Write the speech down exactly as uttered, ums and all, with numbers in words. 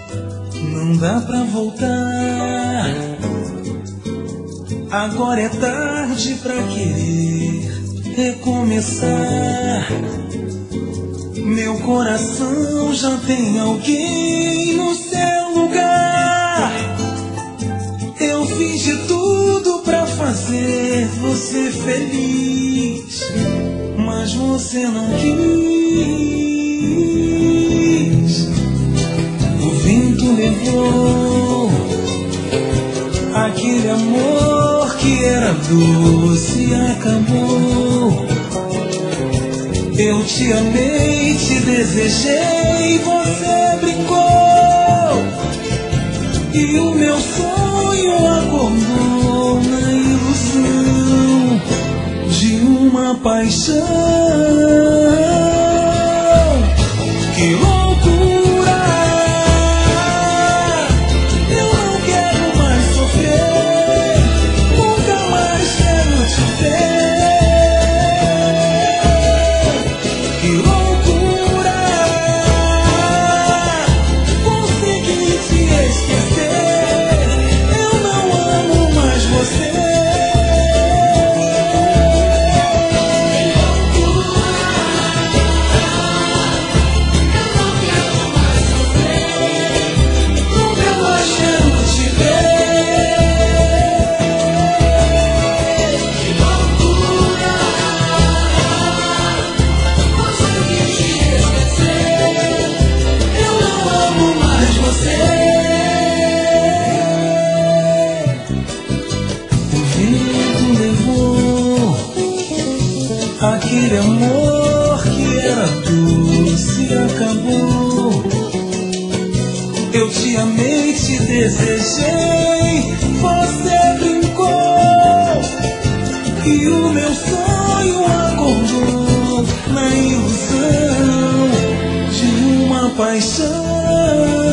Não dá pra voltar. Agora é tarde pra querer recomeçar. Meu coração já tem alguém no seu lugar. Eu fiz de tudo pra fazer você feliz, mas você não quis. O vento levou aquele amor que era doce, acabou. Eu te amei, te desejei, você brincou. E o meu sonho acordou na ilusão de uma paixão. Que loucura! Eu não quero mais sofrer, nunca mais quero te ver. Que loucura! Consegui te esquecer, eu não amo mais você. Aquele amor que era doce acabou. Eu te amei, te desejei, você brincou. E o meu sonho acordou na ilusão de uma paixão.